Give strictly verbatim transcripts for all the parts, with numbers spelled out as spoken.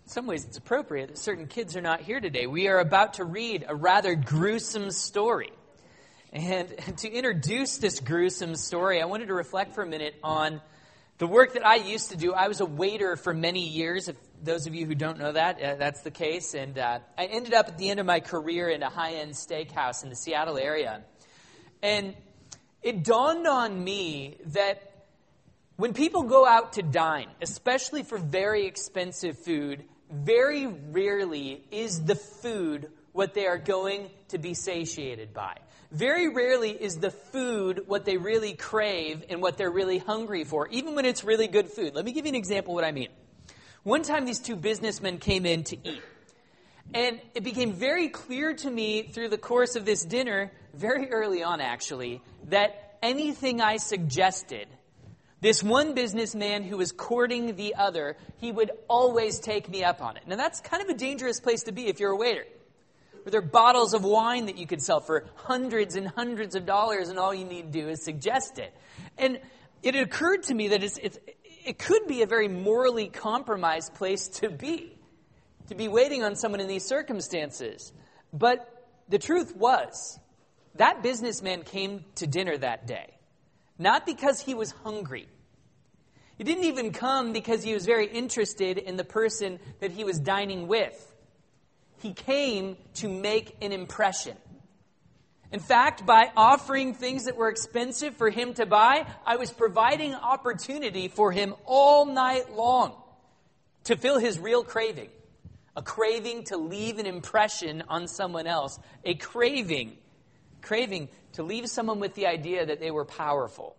In some ways, it's appropriate that certain kids are not here today. We are about to read a rather gruesome story. And to introduce this gruesome story, I wanted to reflect for a minute on the work that I used to do. I was a waiter for many years. If those of you who don't know that, uh, that's the case. And uh, I ended up at the end of my career in a high-end steakhouse in the Seattle area. And it dawned on me that when people go out to dine, especially for very expensive food, very rarely is the food what they are going to be satiated by. Very rarely is the food what they really crave and what they're really hungry for, even when it's really good food. Let me give you an example of what I mean. One time these two businessmen came in to eat. And it became very clear to me through the course of this dinner, very early on actually, that anything I suggested, this one businessman who was courting the other, he would always take me up on it. Now that's kind of a dangerous place to be if you're a waiter. Where there are bottles of wine that you could sell for hundreds and hundreds of dollars, and all you need to do is suggest it. And it occurred to me that it's, it's, it could be a very morally compromised place to be, to be waiting on someone in these circumstances. But the truth was, that businessman came to dinner that day, not because he was hungry. He didn't even come because he was very interested in the person that he was dining with. He came to make an impression. In fact, by offering things that were expensive for him to buy, I was providing opportunity for him all night long to fill his real craving. A craving to leave an impression on someone else. A craving, craving to leave someone with the idea that they were powerful.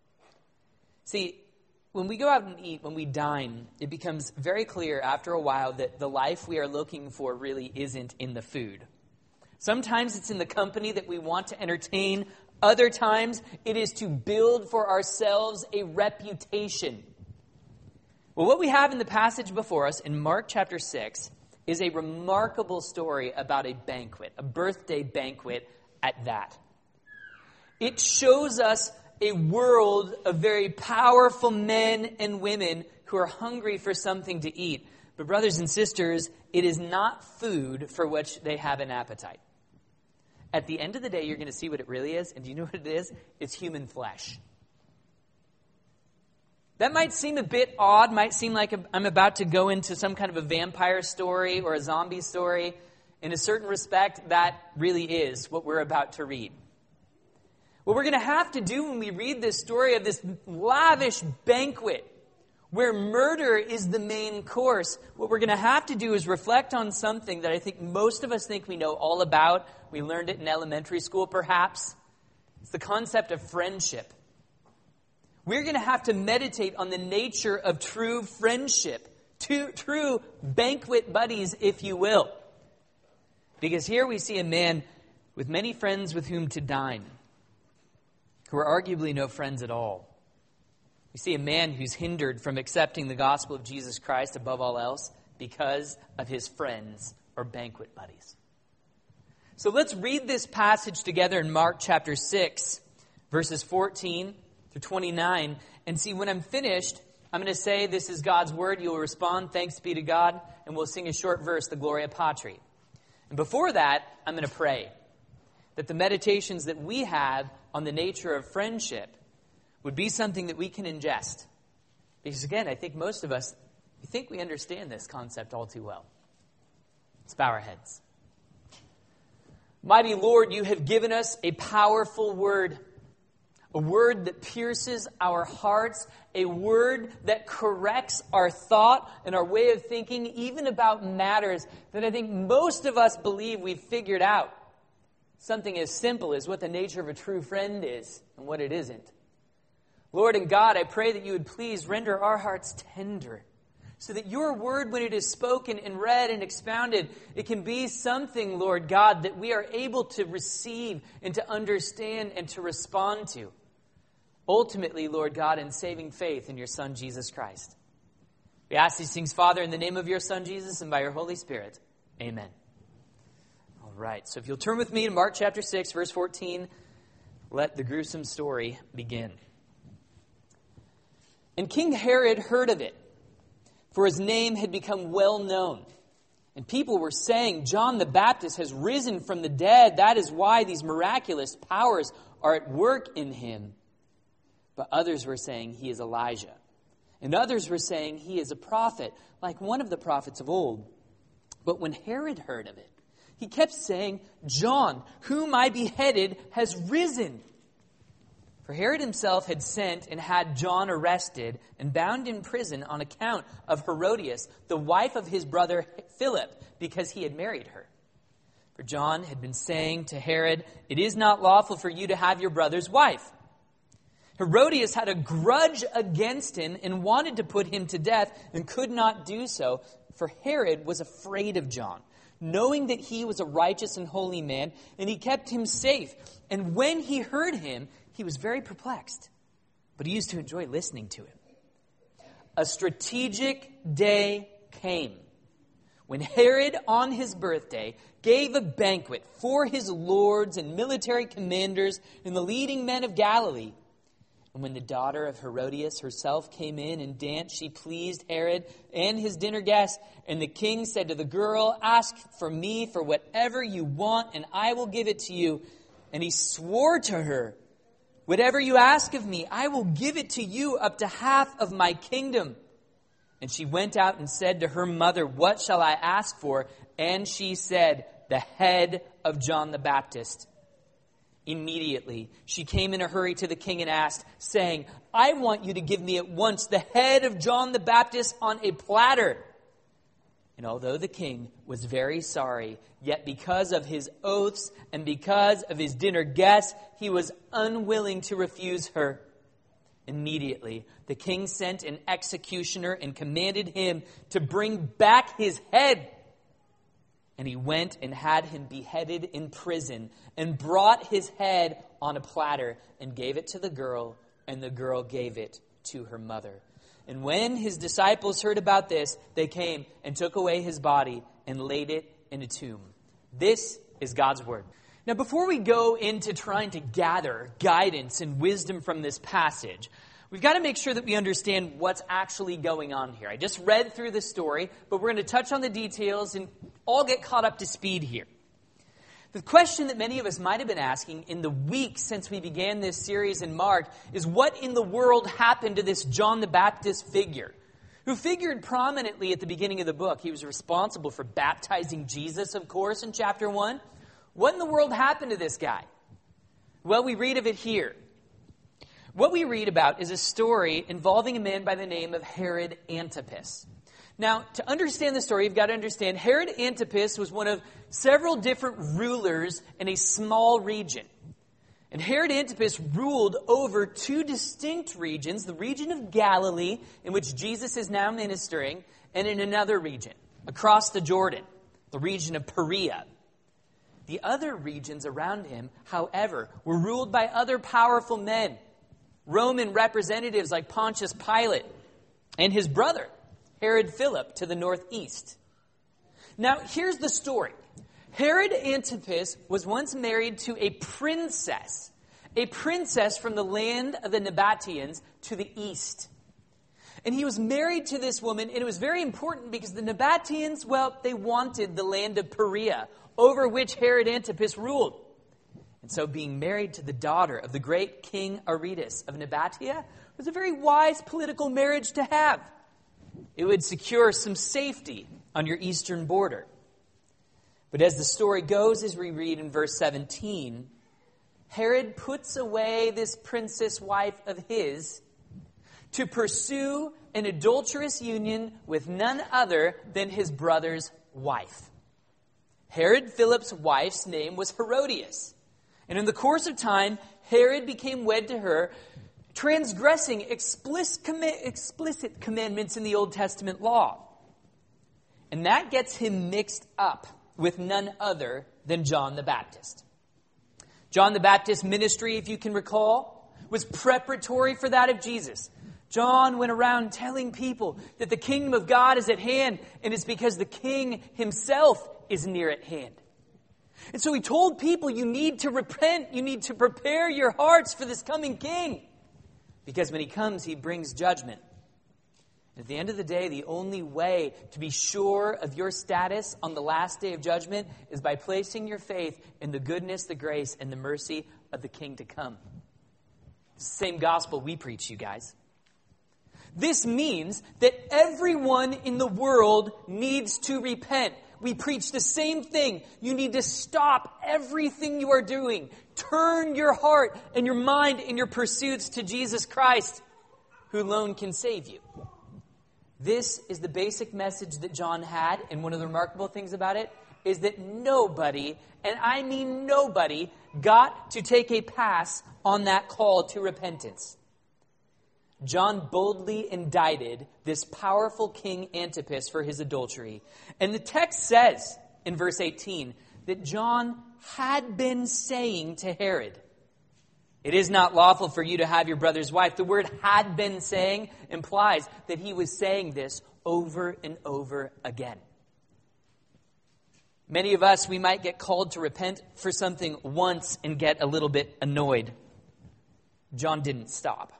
See, when we go out and eat, when we dine, it becomes very clear after a while that the life we are looking for really isn't in the food. Sometimes it's in the company that we want to entertain. Other times it is to build for ourselves a reputation. Well, what we have in the passage before us in Mark chapter six is a remarkable story about a banquet, a birthday banquet at that. It shows us a world of very powerful men and women who are hungry for something to eat. But brothers and sisters, it is not food for which they have an appetite. At the end of the day, you're going to see what it really is. And do you know what it is? It's human flesh. That might seem a bit odd, might seem like I'm about to go into some kind of a vampire story or a zombie story. In a certain respect, that really is what we're about to read. What we're going to have to do when we read this story of this lavish banquet where murder is the main course, what we're going to have to do is reflect on something that I think most of us think we know all about. We learned it in elementary school, perhaps. It's the concept of friendship. We're going to have to meditate on the nature of true friendship, true banquet buddies, if you will. Because here we see a man with many friends with whom to dine, who are arguably no friends at all. We see a man who's hindered from accepting the gospel of Jesus Christ above all else because of his friends or banquet buddies. So let's read this passage together in Mark chapter six, verses fourteen through twenty-nine, and see when I'm finished, I'm going to say this is God's word. You'll respond, thanks be to God, and we'll sing a short verse, the Gloria Patri. And before that, I'm going to pray that the meditations that we have on the nature of friendship would be something that we can ingest. Because again, I think most of us, we think we understand this concept all too well. Let's bow our heads. Mighty Lord, you have given us a powerful word. A word that pierces our hearts. A word that corrects our thought and our way of thinking, even about matters that I think most of us believe we've figured out. Something as simple as what the nature of a true friend is and what it isn't. Lord and God, I pray that you would please render our hearts tender so that your word, when it is spoken and read and expounded, it can be something, Lord God, that we are able to receive and to understand and to respond to. Ultimately, Lord God, in saving faith in your Son, Jesus Christ. We ask these things, Father, in the name of your Son, Jesus, and by your Holy Spirit. Amen. All right, so if you'll turn with me to Mark chapter six, verse fourteen, let the gruesome story begin. And King Herod heard of it, for his name had become well known. And people were saying, John the Baptist has risen from the dead. That is why these miraculous powers are at work in him. But others were saying he is Elijah. And others were saying he is a prophet, like one of the prophets of old. But when Herod heard of it, he kept saying, John, whom I beheaded, has risen. For Herod himself had sent and had John arrested and bound in prison on account of Herodias, the wife of his brother Philip, because he had married her. For John had been saying to Herod, it is not lawful for you to have your brother's wife. Herodias had a grudge against him and wanted to put him to death and could not do so, for Herod was afraid of John, knowing that he was a righteous and holy man, and he kept him safe. And when he heard him, he was very perplexed, but he used to enjoy listening to him. A strategic day came when Herod, on his birthday, gave a banquet for his lords and military commanders and the leading men of Galilee. And when the daughter of Herodias herself came in and danced, she pleased Herod and his dinner guests. And the king said to the girl, ask for me for whatever you want, and I will give it to you. And he swore to her, whatever you ask of me, I will give it to you, up to half of my kingdom. And she went out and said to her mother, what shall I ask for? And she said, the head of John the Baptist. Immediately, she came in a hurry to the king and asked, saying, I want you to give me at once the head of John the Baptist on a platter. And although the king was very sorry, yet because of his oaths and because of his dinner guests, he was unwilling to refuse her. Immediately, the king sent an executioner and commanded him to bring back his head. And he went and had him beheaded in prison and brought his head on a platter and gave it to the girl, and the girl gave it to her mother. And when his disciples heard about this, they came and took away his body and laid it in a tomb. This is God's word. Now, before we go into trying to gather guidance and wisdom from this passage, we've got to make sure that we understand what's actually going on here. I just read through the story, but we're going to touch on the details and all get caught up to speed here. The question that many of us might have been asking in the weeks since we began this series in Mark is, what in the world happened to this John the Baptist figure, who figured prominently at the beginning of the book? He was responsible for baptizing Jesus, of course, in chapter one. What in the world happened to this guy? Well, we read of it here. What we read about is a story involving a man by the name of Herod Antipas. Now, to understand the story, you've got to understand Herod Antipas was one of several different rulers in a small region. And Herod Antipas ruled over two distinct regions, the region of Galilee, in which Jesus is now ministering, and in another region, across the Jordan, the region of Perea. The other regions around him, however, were ruled by other powerful men, Roman representatives like Pontius Pilate and his brother, Herod Philip, to the northeast. Now, here's the story. Herod Antipas was once married to a princess, a princess from the land of the Nabateans to the east. And he was married to this woman, and it was very important because the Nabateans, well, they wanted the land of Perea, over which Herod Antipas ruled. And so being married to the daughter of the great King Aretas of Nabatea was a very wise political marriage to have. It would secure some safety on your eastern border. But as the story goes, as we read in verse seventeen, Herod puts away this princess wife of his to pursue an adulterous union with none other than his brother's wife. Herod Philip's wife's name was Herodias. And in the course of time, Herod became wed to her, transgressing explicit, explicit commandments in the Old Testament law. And that gets him mixed up with none other than John the Baptist. John the Baptist's ministry, if you can recall, was preparatory for that of Jesus. John went around telling people that the kingdom of God is at hand, and it's because the king himself is near at hand. And so he told people, you need to repent, you need to prepare your hearts for this coming king. Because when he comes, he brings judgment. At the end of the day, the only way to be sure of your status on the last day of judgment is by placing your faith in the goodness, the grace, and the mercy of the King to come. It's the same gospel we preach, you guys. This means that everyone in the world needs to repent. We preach the same thing. You need to stop everything you are doing. Turn your heart and your mind and your pursuits to Jesus Christ, who alone can save you. This is the basic message that John had, and one of the remarkable things about it is that nobody, and I mean nobody, got to take a pass on that call to repentance. John boldly indicted this powerful King Antipas for his adultery. And the text says in verse eighteen that John had been saying to Herod, "It is not lawful for you to have your brother's wife." The word "had been saying" implies that he was saying this over and over again. Many of us, we might get called to repent for something once and get a little bit annoyed. John didn't stop.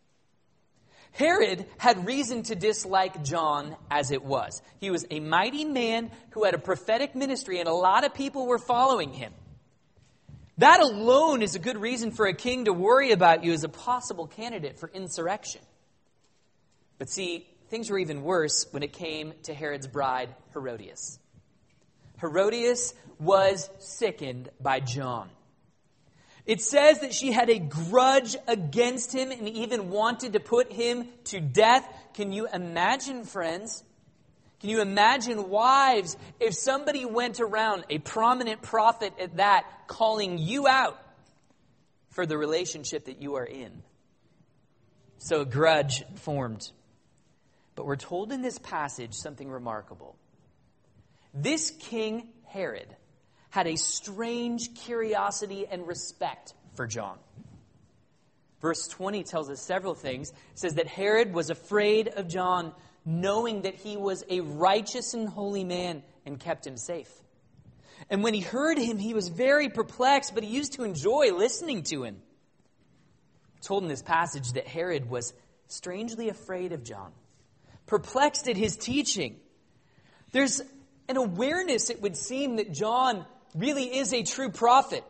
Herod had reason to dislike John as it was. He was a mighty man who had a prophetic ministry, and a lot of people were following him. That alone is a good reason for a king to worry about you as a possible candidate for insurrection. But see, things were even worse when it came to Herod's bride, Herodias. Herodias was sickened by John. It says that she had a grudge against him and even wanted to put him to death. Can you imagine, friends? Can you imagine, wives, if somebody went around, a prominent prophet at that, calling you out for the relationship that you are in? So a grudge formed. But we're told in this passage something remarkable. This King Herod had a strange curiosity and respect for John. Verse twenty tells us several things. It says that Herod was afraid of John, knowing that he was a righteous and holy man, and kept him safe. And when he heard him, he was very perplexed, but he used to enjoy listening to him. We're told in this passage that Herod was strangely afraid of John, perplexed at his teaching. There's an awareness, it would seem, that John really is a true prophet.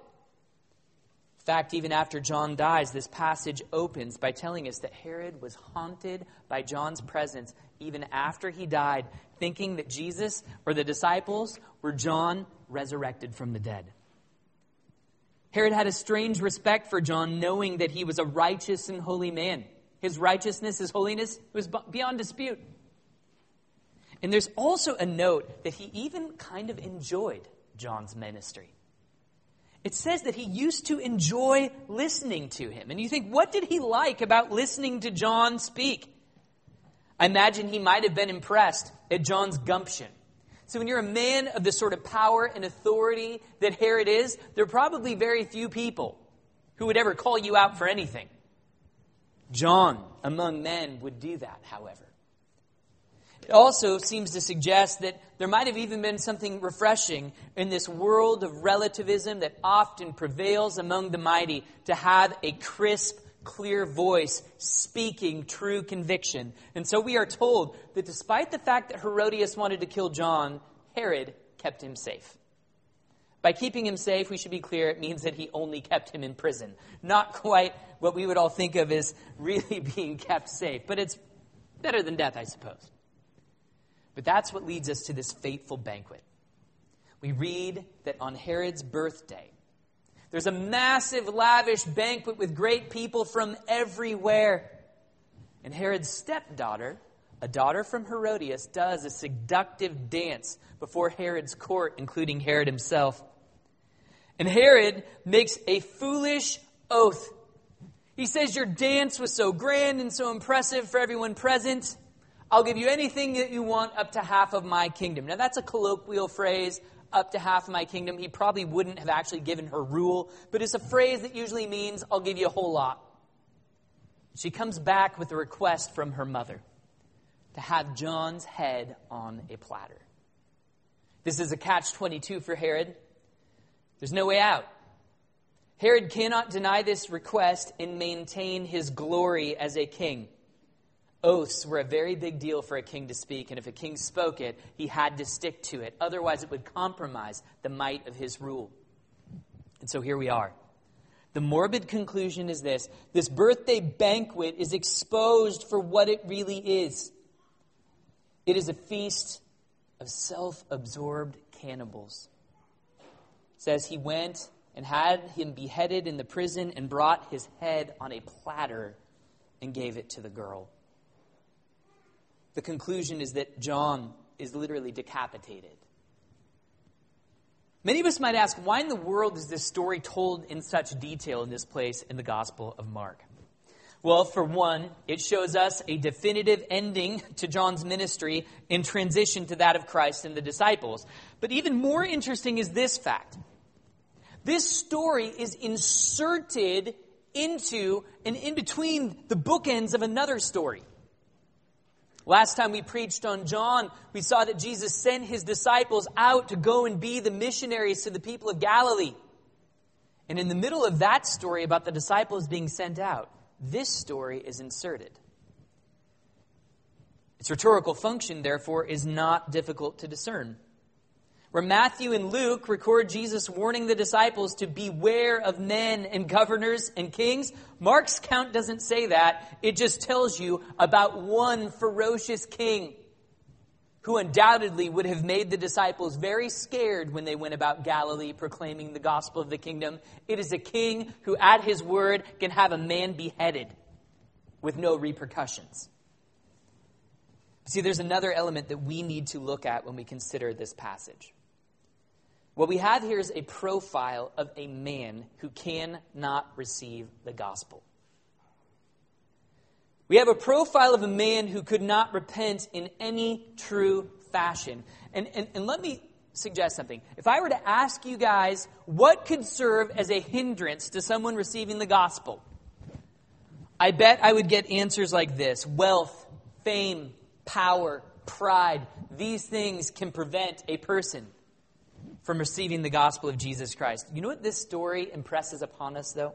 In fact, even after John dies, this passage opens by telling us that Herod was haunted by John's presence even after he died, thinking that Jesus or the disciples were John resurrected from the dead. Herod had a strange respect for John, knowing that he was a righteous and holy man. His righteousness, his holiness was beyond dispute. And there's also a note that he even kind of enjoyed John's ministry. It says that he used to enjoy listening to him. And you think, what did he like about listening to John speak? I imagine he might have been impressed at John's gumption. So when you're a man of the sort of power and authority that Herod is, there are probably very few people who would ever call you out for anything. John, among men, would do that, however. It also seems to suggest that there might have even been something refreshing in this world of relativism that often prevails among the mighty, to have a crisp, clear voice speaking true conviction. And so we are told that despite the fact that Herodias wanted to kill John, Herod kept him safe. By keeping him safe, we should be clear, it means that he only kept him in prison. Not quite what we would all think of as really being kept safe, but it's better than death, I suppose. But that's what leads us to this fateful banquet. We read that on Herod's birthday, there's a massive, lavish banquet with great people from everywhere. And Herod's stepdaughter, a daughter from Herodias, does a seductive dance before Herod's court, including Herod himself. And Herod makes a foolish oath. He says, "Your dance was so grand and so impressive for everyone present. I'll give you anything that you want up to half of my kingdom." Now, that's a colloquial phrase, up to half of my kingdom. He probably wouldn't have actually given her rule, but it's a phrase that usually means, I'll give you a whole lot. She comes back with a request from her mother to have John's head on a platter. This is a catch twenty-two for Herod. There's no way out. Herod cannot deny this request and maintain his glory as a king. Oaths were a very big deal for a king to speak, and if a king spoke it, he had to stick to it. Otherwise, it would compromise the might of his rule. And so here we are. The morbid conclusion is this: this birthday banquet is exposed for what it really is. It is a feast of self-absorbed cannibals. It says he went and had him beheaded in the prison and brought his head on a platter and gave it to the girl. The conclusion is that John is literally decapitated. Many of us might ask, why in the world is this story told in such detail in this place in the Gospel of Mark? Well, for one, it shows us a definitive ending to John's ministry in transition to that of Christ and the disciples. But even more interesting is this fact. This story is inserted into and in between the bookends of another story. Last time we preached on John, we saw that Jesus sent his disciples out to go and be the missionaries to the people of Galilee. And in the middle of that story about the disciples being sent out, this story is inserted. Its rhetorical function, therefore, is not difficult to discern. Where Matthew and Luke record Jesus warning the disciples to beware of men and governors and kings, Mark's account doesn't say that. It just tells you about one ferocious king who undoubtedly would have made the disciples very scared when they went about Galilee proclaiming the gospel of the kingdom. It is a king who at his word can have a man beheaded with no repercussions. See, there's another element that we need to look at when we consider this passage. What we have here is a profile of a man who cannot receive the gospel. We have a profile of a man who could not repent in any true fashion. And, and, and let me suggest something. If I were to ask you guys what could serve as a hindrance to someone receiving the gospel, I bet I would get answers like this: wealth, fame, power, pride. These things can prevent a person from receiving the gospel of Jesus Christ. You know what this story impresses upon us, though?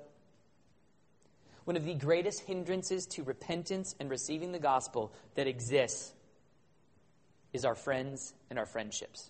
One of the greatest hindrances to repentance and receiving the gospel that exists is our friends and our friendships.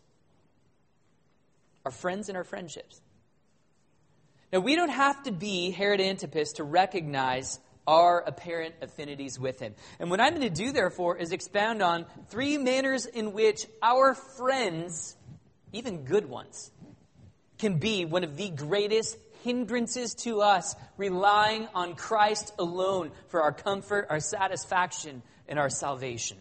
Our friends and our friendships. Now, we don't have to be Herod Antipas to recognize our apparent affinities with him. And what I'm going to do, therefore, is expound on three manners in which our friends, even good ones, can be one of the greatest hindrances to us relying on Christ alone for our comfort, our satisfaction, and our salvation.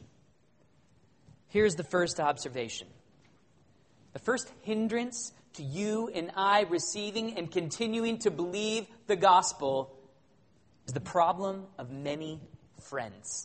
Here's the first observation. The first hindrance to you and I receiving and continuing to believe the gospel is the problem of many friends.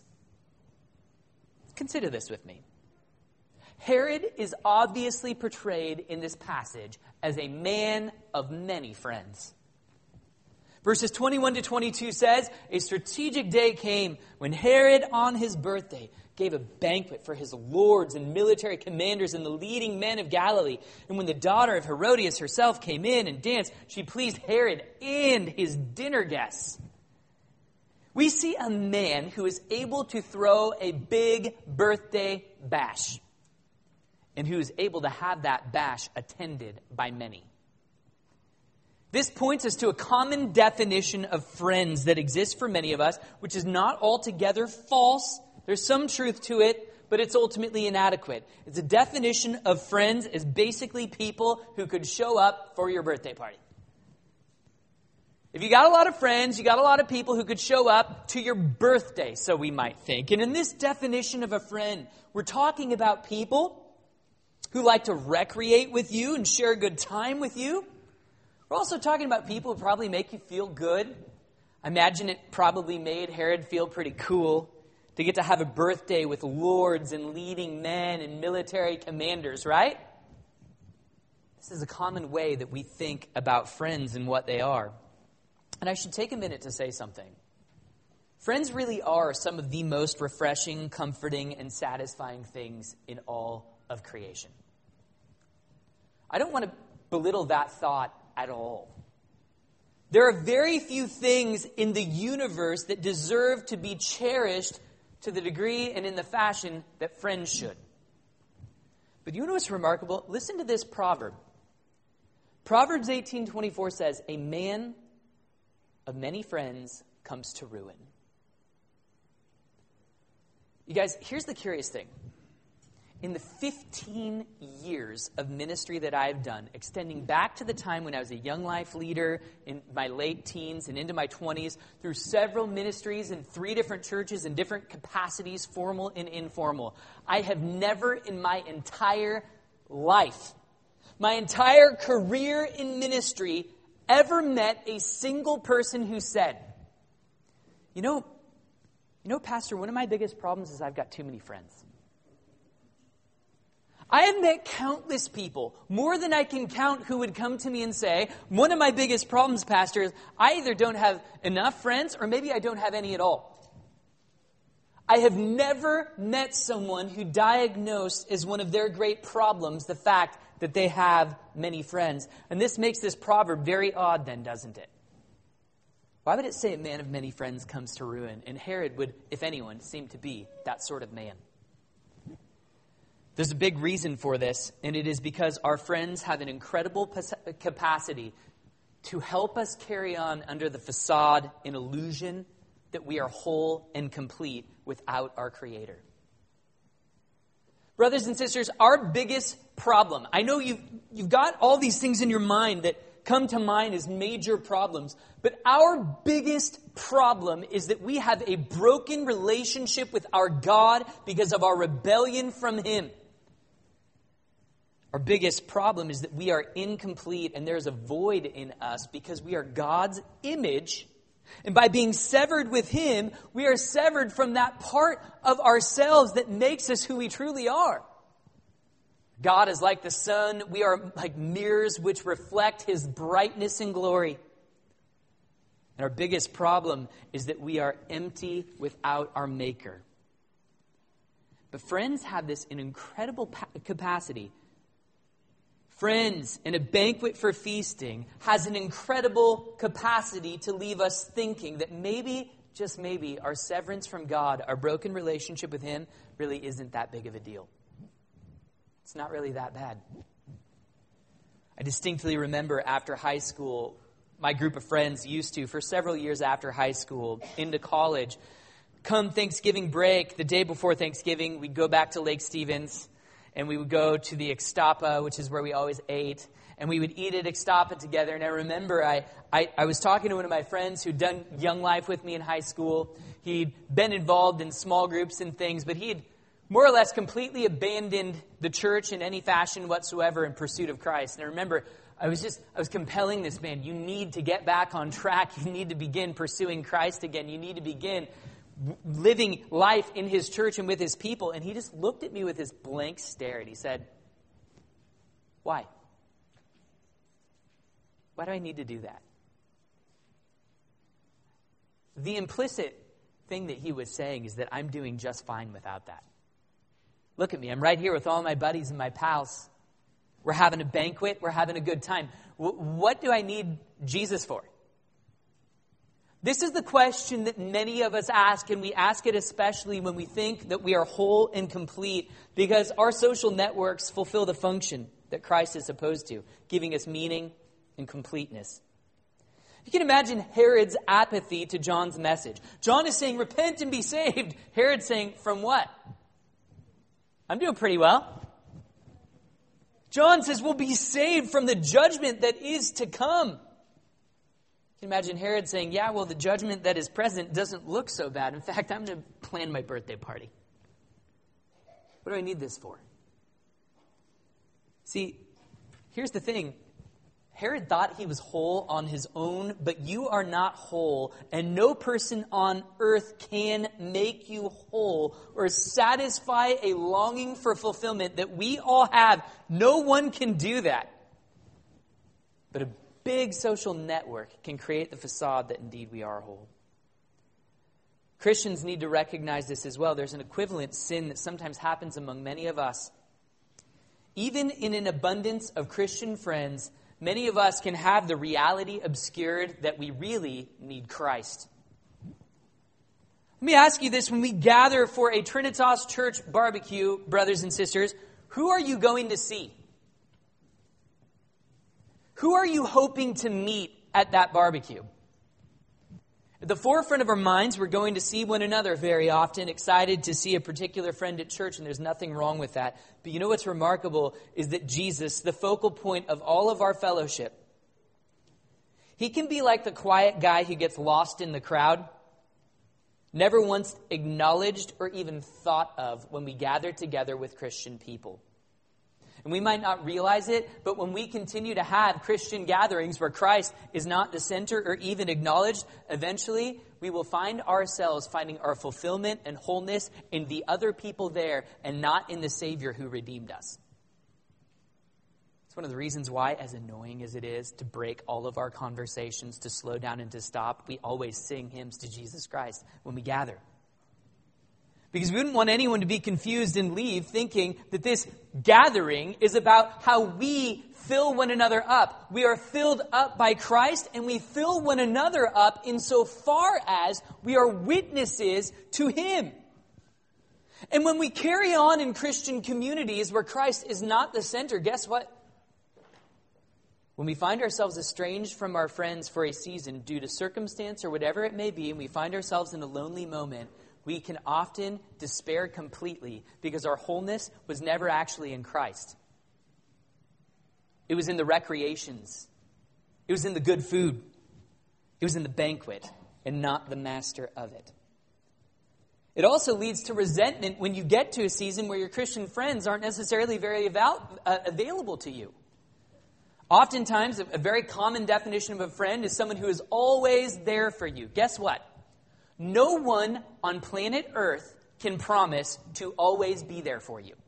Consider this with me. Herod is obviously portrayed in this passage as a man of many friends. Verses twenty-one to twenty-two says, a strategic day came when Herod on his birthday gave a banquet for his lords and military commanders and the leading men of Galilee. And when the daughter of Herodias herself came in and danced, she pleased Herod and his dinner guests. We see a man who is able to throw a big birthday bash, and who is able to have that bash attended by many. This points us to a common definition of friends that exists for many of us, which is not altogether false. There's some truth to it, but it's ultimately inadequate. It's a definition of friends as basically people who could show up for your birthday party. If you got a lot of friends, you got a lot of people who could show up to your birthday, so we might think. And in this definition of a friend, we're talking about people who like to recreate with you and share a good time with you. We're also talking about people who probably make you feel good. I imagine it probably made Herod feel pretty cool to get to have a birthday with lords and leading men and military commanders, right? This is a common way that we think about friends and what they are. And I should take a minute to say something. Friends really are some of the most refreshing, comforting, and satisfying things in all of creation. I don't want to belittle that thought at all. There are very few things in the universe that deserve to be cherished to the degree and in the fashion that friends should. But you know what's remarkable? Listen to this proverb. Proverbs eighteen twenty-four says, "A man of many friends comes to ruin." You guys, here's the curious thing. In the fifteen years of ministry that I've done, extending back to the time when I was a young life leader in my late teens and into my twenties, through several ministries in three different churches in different capacities, formal and informal, I have never in my entire life, my entire career in ministry, ever met a single person who said, you know, you know, Pastor, one of my biggest problems is I've got too many friends. I have met countless people, more than I can count, who would come to me and say, one of my biggest problems, Pastor, is I either don't have enough friends or maybe I don't have any at all. I have never met someone who diagnosed as one of their great problems the fact that they have many friends. And this makes this proverb very odd then, doesn't it? Why would it say a man of many friends comes to ruin? And Herod would, if anyone, seem to be that sort of man. There's a big reason for this, and it is because our friends have an incredible capacity to help us carry on under the facade and illusion that we are whole and complete without our Creator. Brothers and sisters, our biggest problem, I know you've, you've got all these things in your mind that come to mind as major problems, but our biggest problem is that we have a broken relationship with our God because of our rebellion from Him. Our biggest problem is that we are incomplete and there's a void in us because we are God's image. And by being severed with Him, we are severed from that part of ourselves that makes us who we truly are. God is like the sun. We are like mirrors which reflect His brightness and glory. And our biggest problem is that we are empty without our Maker. But friends have this an incredible capacity. Friends and a banquet for feasting has an incredible capacity to leave us thinking that maybe, just maybe, our severance from God, our broken relationship with Him, really isn't that big of a deal. It's not really that bad. I distinctly remember after high school, my group of friends used to, for several years after high school, into college, come Thanksgiving break, the day before Thanksgiving, we'd go back to Lake Stevens. And we would go to the Ixtapa, which is where we always ate. And we would eat at Ixtapa together. And I remember I, I, I was talking to one of my friends who'd done Young Life with me in high school. He'd been involved in small groups and things, but he had more or less completely abandoned the church in any fashion whatsoever in pursuit of Christ. And I remember I was just, I was compelling this man, you need to get back on track. You need to begin pursuing Christ again. You need to begin living life in his church and with his people. And he just looked at me with his blank stare and he said, why? Why do I need to do that? The implicit thing that he was saying is that I'm doing just fine without that. Look at me. I'm right here with all my buddies and my pals. We're having a banquet. We're having a good time. W- what do I need Jesus for? This is the question that many of us ask, and we ask it especially when we think that we are whole and complete, because our social networks fulfill the function that Christ is supposed to, giving us meaning and completeness. You can imagine Herod's apathy to John's message. John is saying, repent and be saved. Herod's saying, from what? I'm doing pretty well. John says, we'll be saved from the judgment that is to come. You can imagine Herod saying, yeah, well, the judgment that is present doesn't look so bad. In fact, I'm going to plan my birthday party. What do I need this for? See, here's the thing. Herod thought he was whole on his own, but you are not whole, and no person on earth can make you whole or satisfy a longing for fulfillment that we all have. No one can do that. But a big social network can create the facade that indeed we are whole. Christians need to recognize this as well. There's an equivalent sin that sometimes happens among many of us. Even in an abundance of Christian friends, many of us can have the reality obscured that we really need Christ. Let me ask you this. When we gather for a Trinitas Church barbecue, brothers and sisters, who are you going to see? Who are you hoping to meet at that barbecue? At the forefront of our minds, we're going to see one another very often, excited to see a particular friend at church, and there's nothing wrong with that. But you know what's remarkable is that Jesus, the focal point of all of our fellowship, he can be like the quiet guy who gets lost in the crowd, never once acknowledged or even thought of when we gather together with Christian people. And we might not realize it, but when we continue to have Christian gatherings where Christ is not the center or even acknowledged, eventually we will find ourselves finding our fulfillment and wholeness in the other people there and not in the Savior who redeemed us. It's one of the reasons why, as annoying as it is to break all of our conversations, to slow down and to stop, we always sing hymns to Jesus Christ when we gather. Because we wouldn't want anyone to be confused and leave thinking that this gathering is about how we fill one another up. We are filled up by Christ, and we fill one another up insofar as we are witnesses to him. And when we carry on in Christian communities where Christ is not the center, guess what? When we find ourselves estranged from our friends for a season due to circumstance or whatever it may be, and we find ourselves in a lonely moment, we can often despair completely because our wholeness was never actually in Christ. It was in the recreations. It was in the good food. It was in the banquet and not the master of it. It also leads to resentment when you get to a season where your Christian friends aren't necessarily very avail- uh, available to you. Oftentimes, a, a very common definition of a friend is someone who is always there for you. Guess what? No one on planet Earth can promise to always be there for you.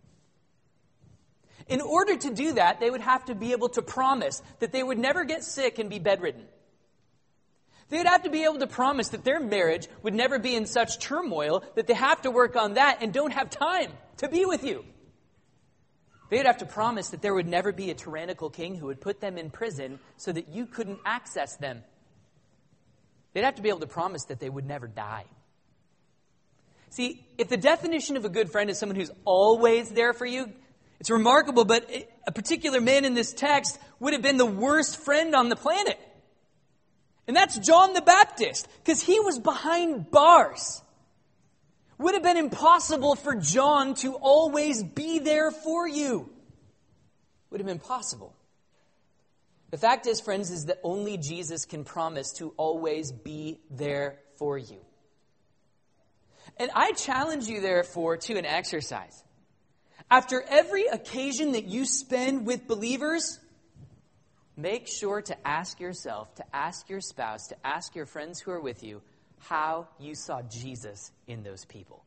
In order to do that, they would have to be able to promise that they would never get sick and be bedridden. They would have to be able to promise that their marriage would never be in such turmoil that they have to work on that and don't have time to be with you. They would have to promise that there would never be a tyrannical king who would put them in prison so that you couldn't access them. They'd have to be able to promise that they would never die. See, if the definition of a good friend is someone who's always there for you, it's remarkable, but a particular man in this text would have been the worst friend on the planet. And that's John the Baptist, because he was behind bars. Would have been impossible for John to always be there for you. Would have been possible. The fact is, friends, is that only Jesus can promise to always be there for you. And I challenge you, therefore, to an exercise. After every occasion that you spend with believers, make sure to ask yourself, to ask your spouse, to ask your friends who are with you, how you saw Jesus in those people.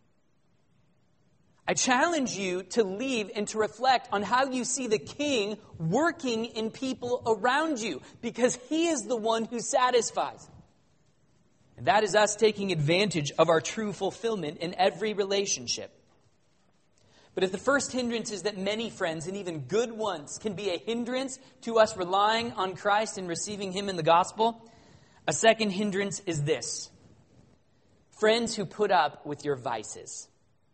I challenge you to leave and to reflect on how you see the King working in people around you, because he is the one who satisfies. And that is us taking advantage of our true fulfillment in every relationship. But if the first hindrance is that many friends, and even good ones, can be a hindrance to us relying on Christ and receiving him in the gospel, a second hindrance is this: friends who put up with your vices.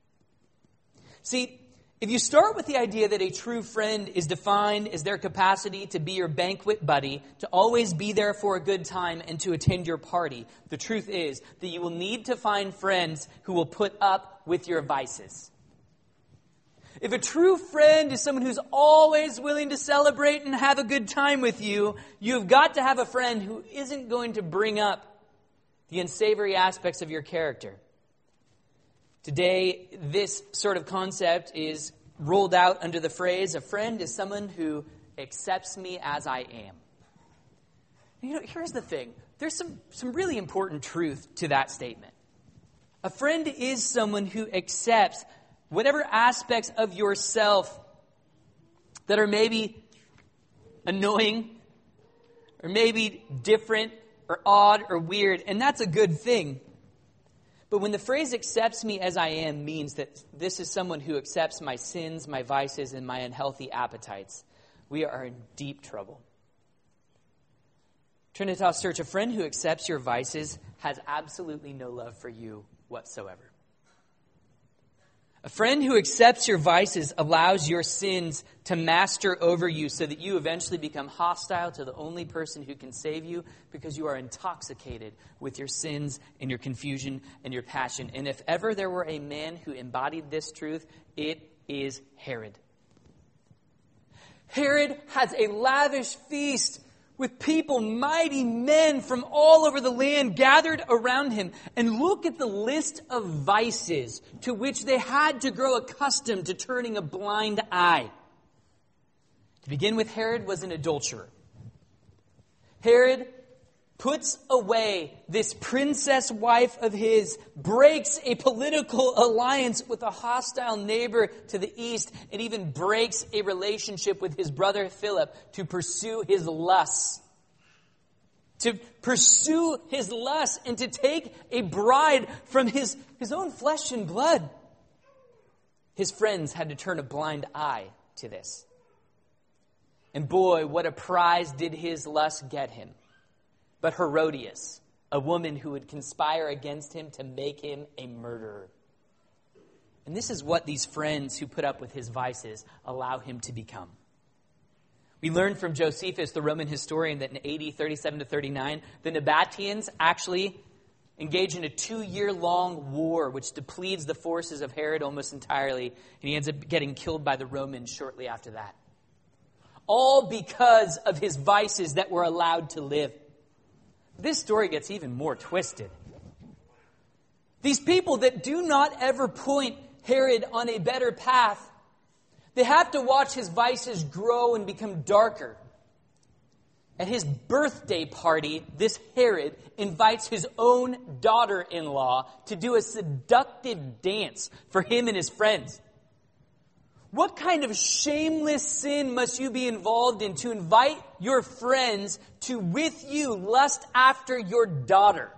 See, if you start with the idea that a true friend is defined as their capacity to be your banquet buddy, to always be there for a good time, and to attend your party, the truth is that you will need to find friends who will put up with your vices. If a true friend is someone who's always willing to celebrate and have a good time with you, you've got to have a friend who isn't going to bring up the unsavory aspects of your character. Today, this sort of concept is rolled out under the phrase, a friend is someone who accepts me as I am. You know, here's the thing. There's some, some really important truth to that statement. A friend is someone who accepts whatever aspects of yourself that are maybe annoying or maybe different or odd or weird, and that's a good thing. But when the phrase accepts me as I am means that this is someone who accepts my sins, my vices, and my unhealthy appetites, we are in deep trouble. Trinitas Church, a friend who accepts your vices has absolutely no love for you whatsoever. A friend who accepts your vices allows your sins to master over you so that you eventually become hostile to the only person who can save you because you are intoxicated with your sins and your confusion and your passion. And if ever there were a man who embodied this truth, it is Herod. Herod has a lavish feast with people, mighty men from all over the land gathered around him. And look at the list of vices to which they had to grow accustomed to turning a blind eye. To begin with, Herod was an adulterer. Herod puts away this princess wife of his, breaks a political alliance with a hostile neighbor to the east, and even breaks a relationship with his brother Philip to pursue his lusts. To pursue his lusts and to take a bride from his, his own flesh and blood. His friends had to turn a blind eye to this. And boy, what a prize did his lust get him. But Herodias, a woman who would conspire against him to make him a murderer. And this is what these friends who put up with his vices allow him to become. We learn from Josephus, the Roman historian, that in A D thirty-seven to thirty-nine, the Nabateans actually engage in a two-year-long war which depletes the forces of Herod almost entirely, and he ends up getting killed by the Romans shortly after that. All because of his vices that were allowed to live. This story gets even more twisted. These people that do not ever point Herod on a better path, they have to watch his vices grow and become darker. At his birthday party, this Herod invites his own daughter-in-law to do a seductive dance for him and his friends. What kind of shameless sin must you be involved in to invite your friends to, with you, lust after your daughter?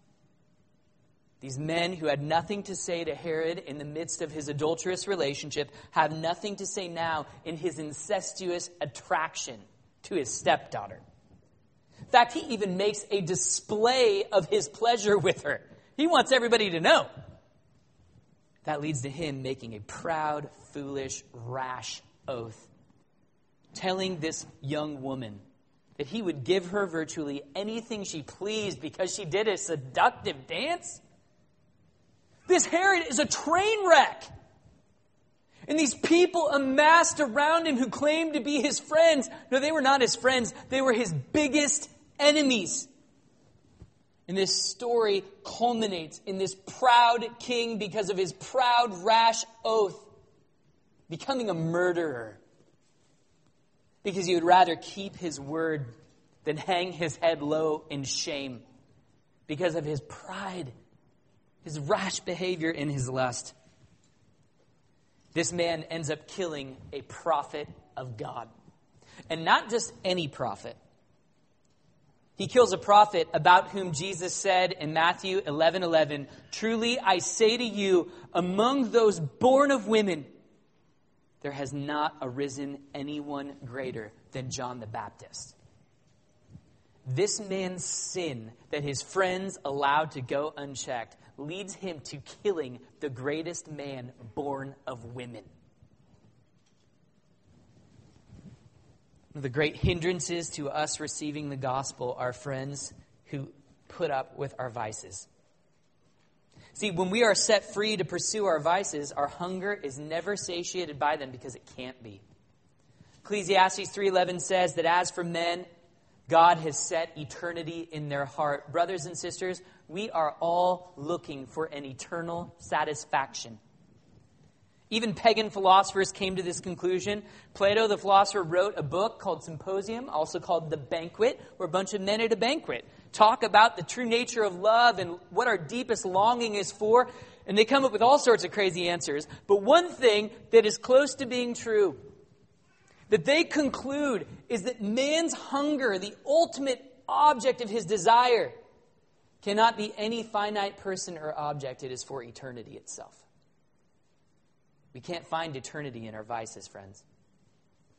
These men who had nothing to say to Herod in the midst of his adulterous relationship have nothing to say now in his incestuous attraction to his stepdaughter. In fact, he even makes a display of his pleasure with her. He wants everybody to know. That leads to him making a proud, foolish, rash oath, telling this young woman that he would give her virtually anything she pleased because she did a seductive dance. This Herod is a train wreck. And these people amassed around him who claimed to be his friends. No, they were not his friends. They were his biggest enemies. And this story culminates in this proud king, because of his proud, rash oath, becoming a murderer. Because he would rather keep his word than hang his head low in shame. Because of his pride, his rash behavior, and his lust. This man ends up killing a prophet of God. And not just any prophet. He kills a prophet about whom Jesus said in Matthew eleven eleven, "Truly I say to you, among those born of women, there has not arisen anyone greater than John the Baptist." This man's sin that his friends allowed to go unchecked leads him to killing the greatest man born of women. One of the great hindrances to us receiving the gospel are friends who put up with our vices. See, when we are set free to pursue our vices, our hunger is never satiated by them because it can't be. Ecclesiastes three eleven says that as for men, God has set eternity in their heart. Brothers and sisters, we are all looking for an eternal satisfaction. Even pagan philosophers came to this conclusion. Plato, the philosopher, wrote a book called Symposium, also called The Banquet, where a bunch of men at a banquet talk about the true nature of love and what our deepest longing is for. And they come up with all sorts of crazy answers. But one thing that is close to being true, that they conclude, is that man's hunger, the ultimate object of his desire, cannot be any finite person or object. It is for eternity itself. We can't find eternity in our vices, friends.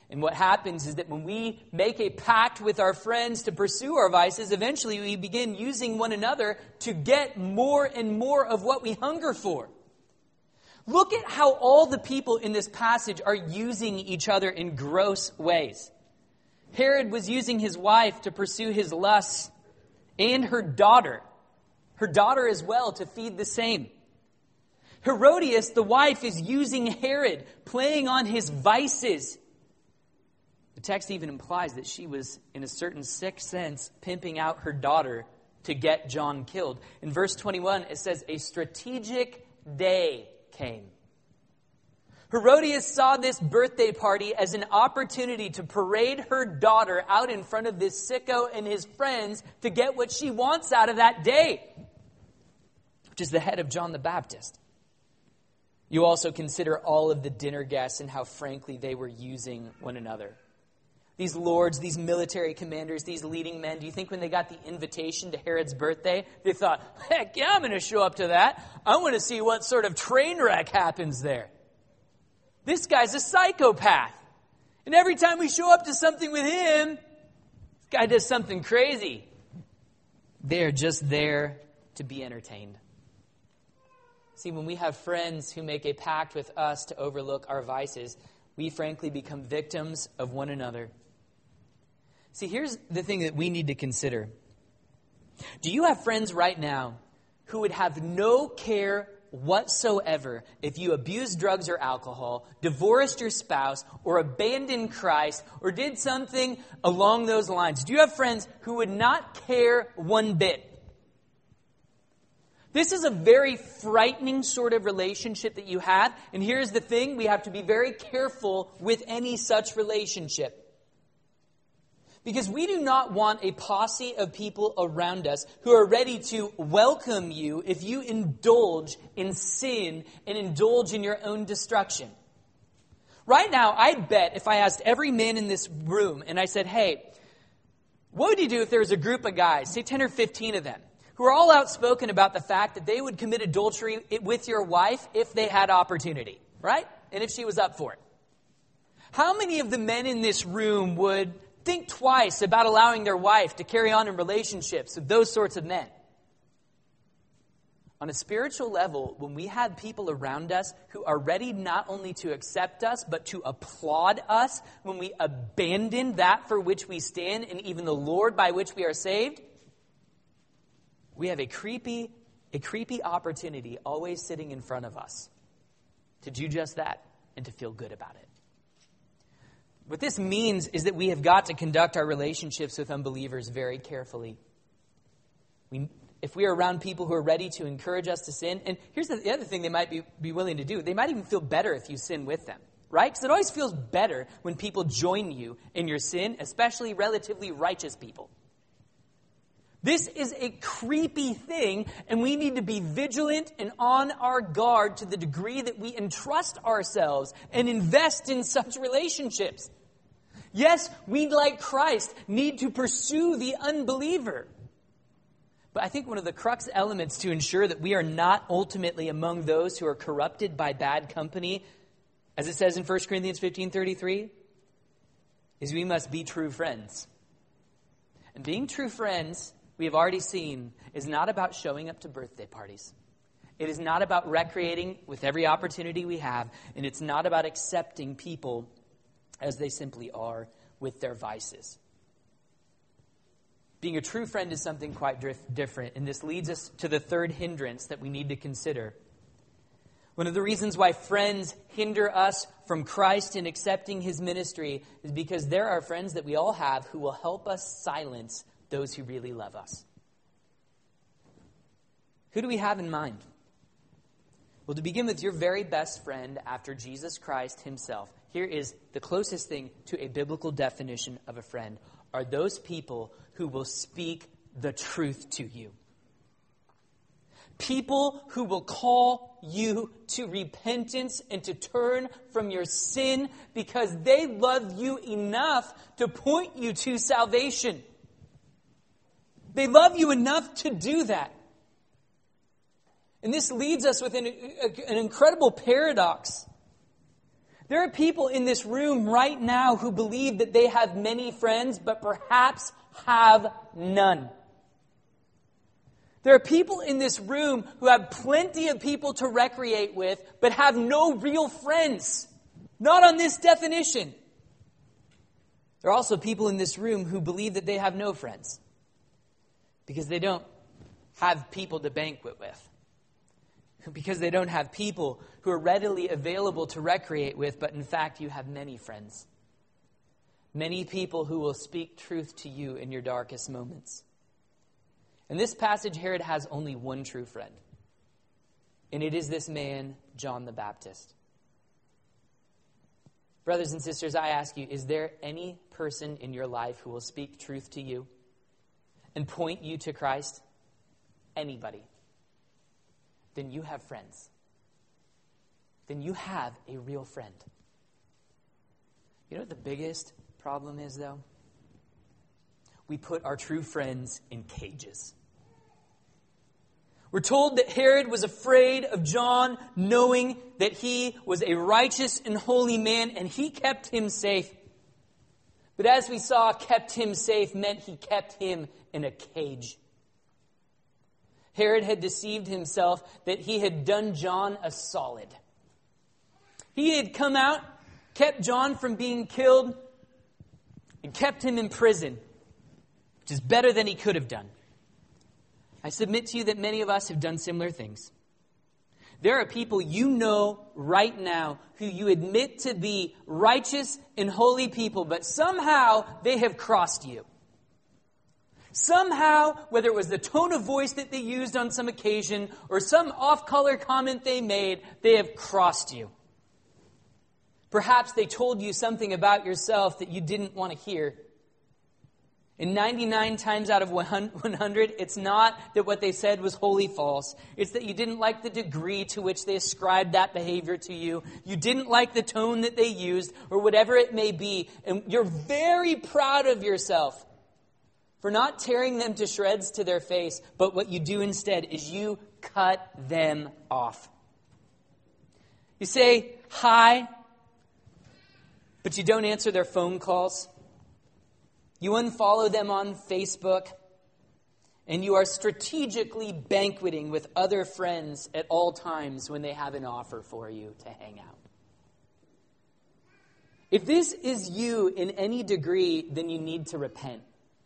And what happens is that when we make a pact with our friends to pursue our vices, eventually we begin using one another to get more and more of what we hunger for. Look at how all the people in this passage are using each other in gross ways. Herod was using his wife to pursue his lusts, and her daughter, her daughter as well, to feed the same. Herodias, the wife, is using Herod, playing on his vices. The text even implies that she was, in a certain sick sense, pimping out her daughter to get John killed. In verse twenty-one, it says, a strategic day came. Herodias saw this birthday party as an opportunity to parade her daughter out in front of this sicko and his friends to get what she wants out of that day, which is the head of John the Baptist. You also consider all of the dinner guests and how frankly they were using one another. These lords, these military commanders, these leading men, do you think when they got the invitation to Herod's birthday, they thought, heck yeah, I'm going to show up to that. I want to see what sort of train wreck happens there. This guy's a psychopath. And every time we show up to something with him, this guy does something crazy. They're just there to be entertained. See, when we have friends who make a pact with us to overlook our vices, we frankly become victims of one another. See, here's the thing that we need to consider. Do you have friends right now who would have no care whatsoever if you abused drugs or alcohol, divorced your spouse, or abandoned Christ, or did something along those lines? Do you have friends who would not care one bit? This is a very frightening sort of relationship that you have. And here's the thing, we have to be very careful with any such relationship. Because we do not want a posse of people around us who are ready to welcome you if you indulge in sin and indulge in your own destruction. Right now, I'd bet if I asked every man in this room and I said, hey, what would you do if there was a group of guys, say ten or fifteen of them, who are all outspoken about the fact that they would commit adultery with your wife if they had opportunity, right? And if she was up for it. How many of the men in this room would think twice about allowing their wife to carry on in relationships with those sorts of men? On a spiritual level, when we have people around us who are ready not only to accept us, but to applaud us when we abandon that for which we stand and even the Lord by which we are saved, we have a creepy, a creepy opportunity always sitting in front of us to do just that and to feel good about it. What this means is that we have got to conduct our relationships with unbelievers very carefully. We, if we are around people who are ready to encourage us to sin, and here's the, the other thing they might be, be willing to do. They might even feel better if you sin with them, right? Because it always feels better when people join you in your sin, especially relatively righteous people. This is a creepy thing, and we need to be vigilant and on our guard to the degree that we entrust ourselves and invest in such relationships. Yes, we, like Christ, need to pursue the unbeliever. But I think one of the crux elements to ensure that we are not ultimately among those who are corrupted by bad company, as it says in First Corinthians fifteen thirty-three, is we must be true friends. And being true friends, we have already seen, is not about showing up to birthday parties. It is not about recreating with every opportunity we have, and it's not about accepting people as they simply are with their vices. Being a true friend is something quite different, and this leads us to the third hindrance that we need to consider. One of the reasons why friends hinder us from Christ in accepting his ministry is because there are friends that we all have who will help us silence those who really love us. Who do we have in mind? Well, to begin with, your very best friend after Jesus Christ himself, here is the closest thing to a biblical definition of a friend, are those people who will speak the truth to you. People who will call you to repentance and to turn from your sin because they love you enough to point you to salvation. They love you enough to do that. And this leads us within an incredible paradox. There are people in this room right now who believe that they have many friends, but perhaps have none. There are people in this room who have plenty of people to recreate with, but have no real friends. Not on this definition. There are also people in this room who believe that they have no friends because they don't have people to banquet with. Because they don't have people who are readily available to recreate with, but in fact you have many friends. Many people who will speak truth to you in your darkest moments. In this passage, Herod has only one true friend. And it is this man, John the Baptist. Brothers and sisters, I ask you, is there any person in your life who will speak truth to you and point you to Christ? Anybody? Then you have friends. Then you have a real friend. You know what the biggest problem is, though? We put our true friends in cages. We're told that Herod was afraid of John, knowing that he was a righteous and holy man, and he kept him safe. But as we saw, kept him safe meant he kept him in a cage. Herod had deceived himself that he had done John a solid. He had come out, kept John from being killed, and kept him in prison, which is better than he could have done. I submit to you that many of us have done similar things. There are people you know right now who you admit to be righteous and holy people, but somehow they have crossed you. Somehow, whether it was the tone of voice that they used on some occasion or some off-color comment they made, they have crossed you. Perhaps they told you something about yourself that you didn't want to hear. And ninety-nine times out of one hundred, it's not that what they said was wholly false. It's that you didn't like the degree to which they ascribed that behavior to you. You didn't like the tone that they used, or whatever it may be. And you're very proud of yourself for not tearing them to shreds to their face, but what you do instead is you cut them off. You say hi, but you don't answer their phone calls. You unfollow them on Facebook, and you are strategically banqueting with other friends at all times when they have an offer for you to hang out. If this is you in any degree, then you need to repent.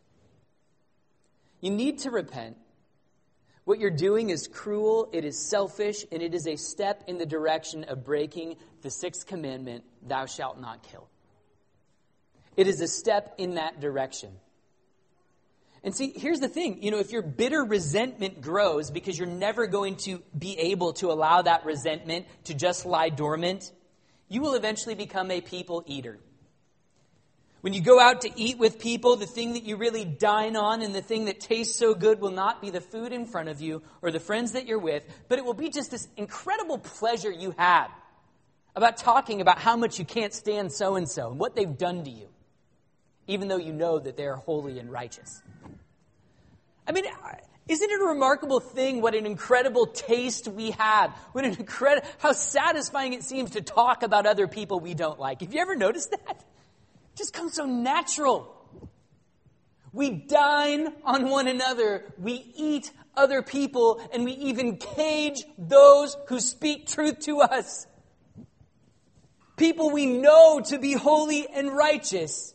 You need to repent. What you're doing is cruel, it is selfish, and it is a step in the direction of breaking the sixth commandment, thou shalt not kill. It is a step in that direction. And see, here's the thing. You know, if your bitter resentment grows because you're never going to be able to allow that resentment to just lie dormant, you will eventually become a people eater. When you go out to eat with people, the thing that you really dine on and the thing that tastes so good will not be the food in front of you or the friends that you're with, but it will be just this incredible pleasure you have about talking about how much you can't stand so-and-so and what they've done to you, even though you know that they are holy and righteous. I mean, isn't it a remarkable thing what an incredible taste we have? What an incredible, how satisfying it seems to talk about other people we don't like. Have you ever noticed that? It just comes so natural. We dine on one another. We eat other people. And we even cage those who speak truth to us. People we know to be holy and righteous.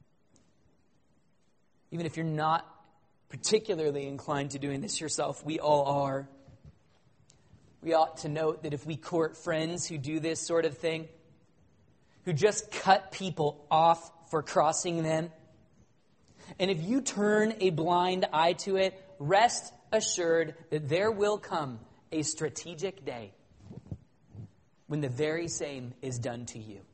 Even if you're not particularly inclined to doing this yourself, we all are. We ought to note that if we court friends who do this sort of thing, who just cut people off for crossing them, and if you turn a blind eye to it, rest assured that there will come a strategic day when the very same is done to you.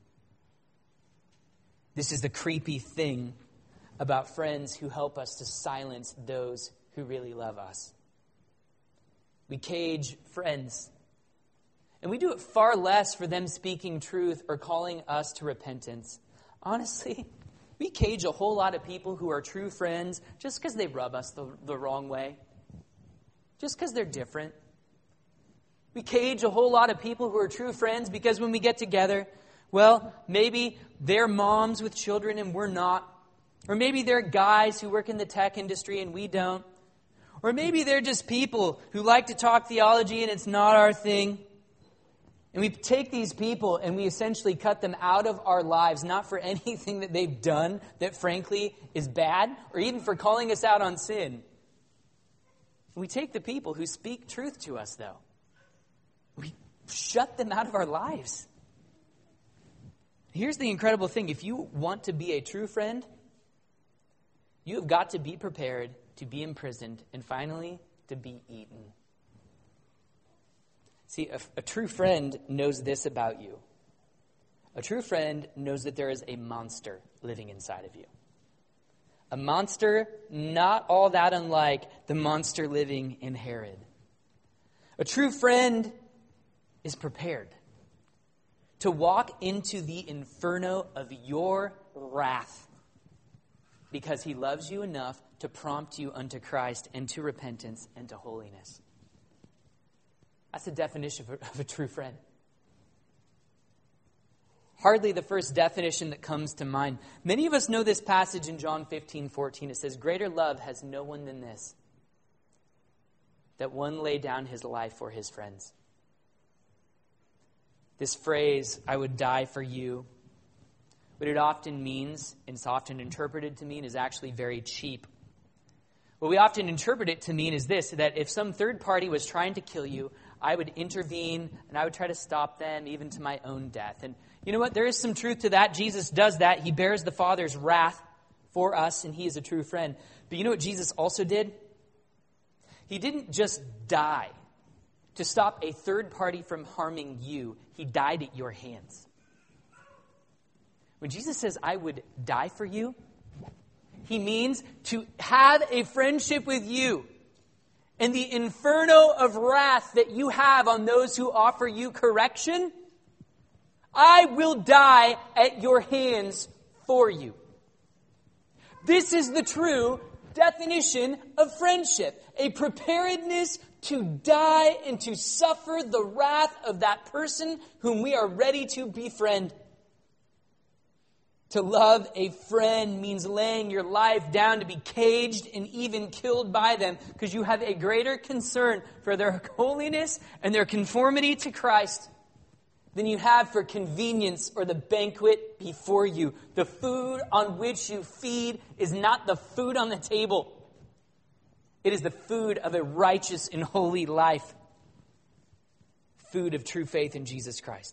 This is the creepy thing about friends who help us to silence those who really love us. We cage friends. And we do it far less for them speaking truth or calling us to repentance. Honestly, we cage a whole lot of people who are true friends just because they rub us the, the wrong way. Just because they're different. We cage a whole lot of people who are true friends because when we get together, Well, maybe they're moms with children and we're not. Or maybe they're guys who work in the tech industry and we don't. Or maybe they're just people who like to talk theology and it's not our thing. And we take these people and we essentially cut them out of our lives, not for anything that they've done that frankly is bad, or even for calling us out on sin. We take the people who speak truth to us, though. We shut them out of our lives. Here's the incredible thing. If you want to be a true friend, you have got to be prepared to be imprisoned and finally to be eaten. See, a, a true friend knows this about you. A true friend knows that there is a monster living inside of you. A monster not all that unlike the monster living in Herod. A true friend is prepared to walk into the inferno of your wrath because he loves you enough to prompt you unto Christ and to repentance and to holiness. That's the definition of a, of a true friend. Hardly the first definition that comes to mind. Many of us know this passage in John fifteen fourteen. It says, "Greater love has no one than this, that one lay down his life for his friends." This phrase, "I would die for you," what it often means, and it's often interpreted to mean, is actually very cheap. What we often interpret it to mean is this, that if some third party was trying to kill you, I would intervene and I would try to stop them, even to my own death. And you know what? There is some truth to that. Jesus does that. He bears the Father's wrath for us, and he is a true friend. But you know what Jesus also did? He didn't just die to stop a third party from harming you. He died at your hands. When Jesus says, "I would die for you," he means to have a friendship with you. And the inferno of wrath that you have on those who offer you correction, I will die at your hands for you. This is the true definition of friendship. A preparedness to die and to suffer the wrath of that person whom we are ready to befriend. To love a friend means laying your life down to be caged and even killed by them because you have a greater concern for their holiness and their conformity to Christ than you have for convenience or the banquet before you. The food on which you feed is not the food on the table. It is the food of a righteous and holy life. Food of true faith in Jesus Christ.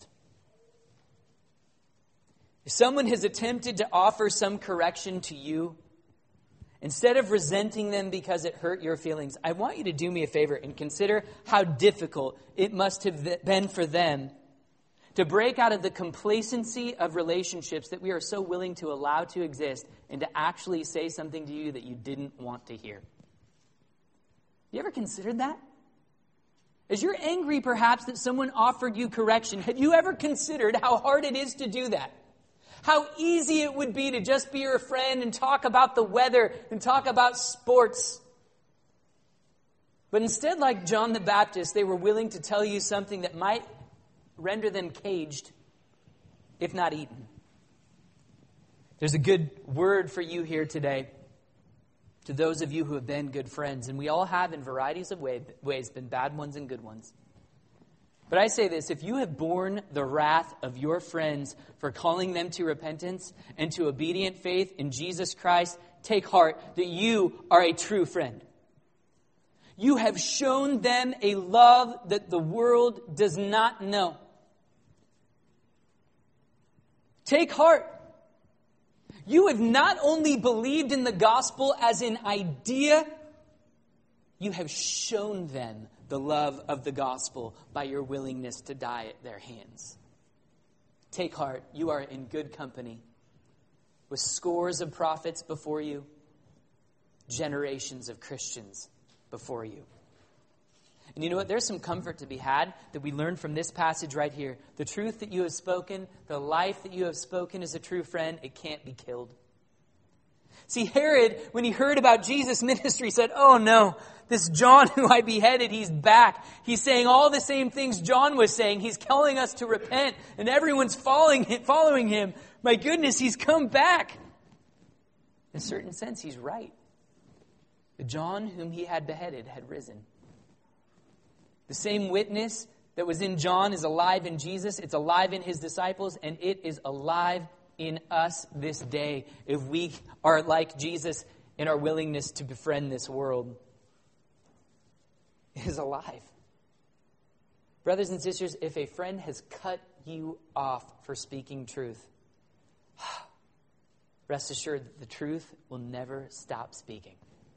If someone has attempted to offer some correction to you, instead of resenting them because it hurt your feelings, I want you to do me a favor and consider how difficult it must have been for them to break out of the complacency of relationships that we are so willing to allow to exist and to actually say something to you that you didn't want to hear. You ever considered that? As you're angry perhaps that someone offered you correction, have you ever considered how hard it is to do that? How easy it would be to just be your friend and talk about the weather and talk about sports. But instead, like John the Baptist, they were willing to tell you something that might render them caged, if not eaten. There's a good word for you here today, to those of you who have been good friends. And we all have, in varieties of way, ways, been bad ones and good ones. But I say this, if you have borne the wrath of your friends for calling them to repentance and to obedient faith in Jesus Christ, take heart that you are a true friend. You have shown them a love that the world does not know. Take heart. You have not only believed in the gospel as an idea, you have shown them the love of the gospel by your willingness to die at their hands. Take heart, you are in good company with scores of prophets before you, generations of Christians before you. And you know what? There's some comfort to be had that we learn from this passage right here. The truth that you have spoken, the life that you have spoken as a true friend, it can't be killed. See, Herod, when he heard about Jesus' ministry, said, oh no, this John who I beheaded, he's back. He's saying all the same things John was saying. He's calling us to repent, and everyone's following him. Following him. My goodness, he's come back. In a certain sense, he's right. The John whom he had beheaded had risen. The same witness that was in John is alive in Jesus. It's alive in his disciples, and it is alive in us this day if we are like Jesus in our willingness to befriend this world. It is alive. Brothers and sisters, if a friend has cut you off for speaking truth, rest assured that the truth will never stop speaking.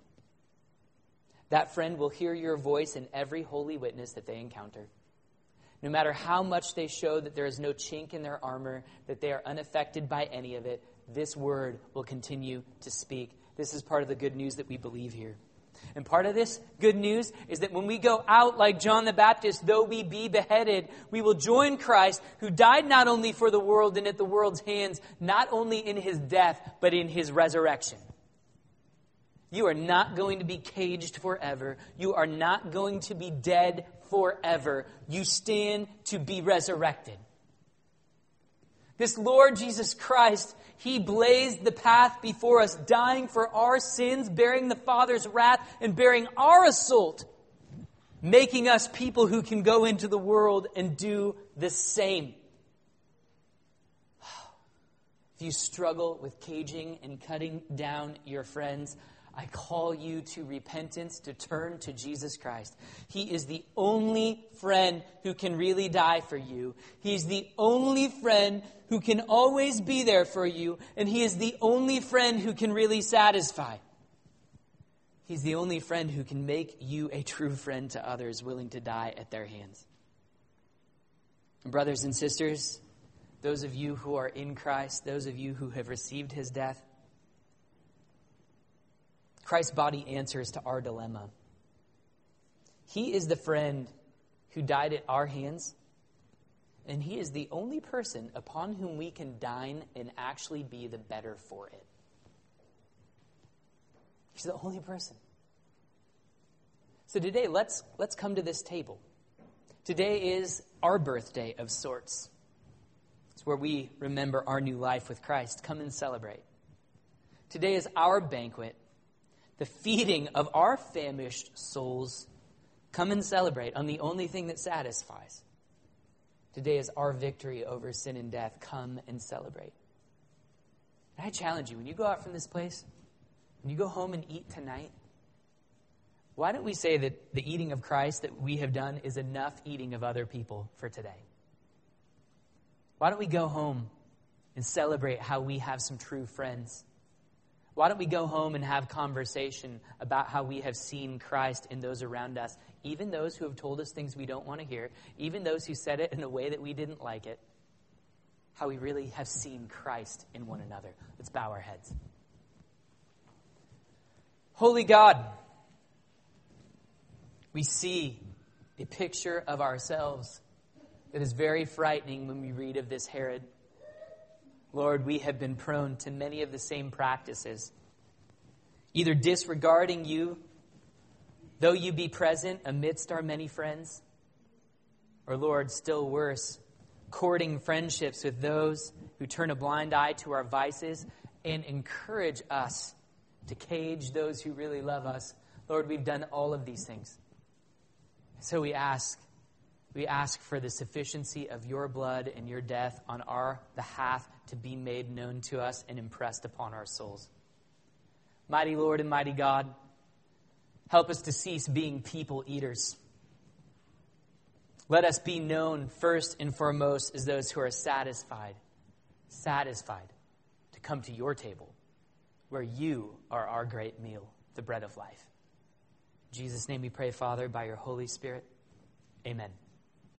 That friend will hear your voice in every holy witness that they encounter. No matter how much they show that there is no chink in their armor, that they are unaffected by any of it, this word will continue to speak. This is part of the good news that we believe here. And part of this good news is that when we go out like John the Baptist, though we be beheaded, we will join Christ, who died not only for the world and at the world's hands, not only in his death, but in his resurrection. You are not going to be caged forever. You are not going to be dead forever. You stand to be resurrected. This Lord Jesus Christ, he blazed the path before us, dying for our sins, bearing the Father's wrath, and bearing our assault, making us people who can go into the world and do the same. If you struggle with caging and cutting down your friends, I call you to repentance, to turn to Jesus Christ. He is the only friend who can really die for you. He's the only friend who can always be there for you. And he is the only friend who can really satisfy. He's the only friend who can make you a true friend to others, willing to die at their hands. Brothers and sisters, those of you who are in Christ, those of you who have received his death, Christ's body answers to our dilemma. He is the friend who died at our hands, and he is the only person upon whom we can dine and actually be the better for it. He's the only person. So today, let's, let's come to this table. Today is our birthday of sorts. It's where we remember our new life with Christ. Come and celebrate. Today is our banquet, the feeding of our famished souls. Come and celebrate on the only thing that satisfies. Today is our victory over sin and death. Come and celebrate. And I challenge you, when you go out from this place, when you go home and eat tonight, why don't we say that the eating of Christ that we have done is enough eating of other people for today? Why don't we go home and celebrate how we have some true friends? Why don't we go home and have conversation about how we have seen Christ in those around us, even those who have told us things we don't want to hear, even those who said it in a way that we didn't like it, how we really have seen Christ in one another. Let's bow our heads. Holy God, we see a picture of ourselves that is very frightening when we read of this Herod. Lord, we have been prone to many of the same practices, either disregarding you, though you be present amidst our many friends, or Lord, still worse, courting friendships with those who turn a blind eye to our vices and encourage us to cage those who really love us. Lord, we've done all of these things. So we ask, we ask for the sufficiency of your blood and your death on our behalf to be made known to us and impressed upon our souls. Mighty Lord and mighty God, help us to cease being people eaters. Let us be known first and foremost as those who are satisfied, satisfied to come to your table where you are our great meal, the bread of life. In Jesus' name we pray, Father, by your Holy Spirit. Amen.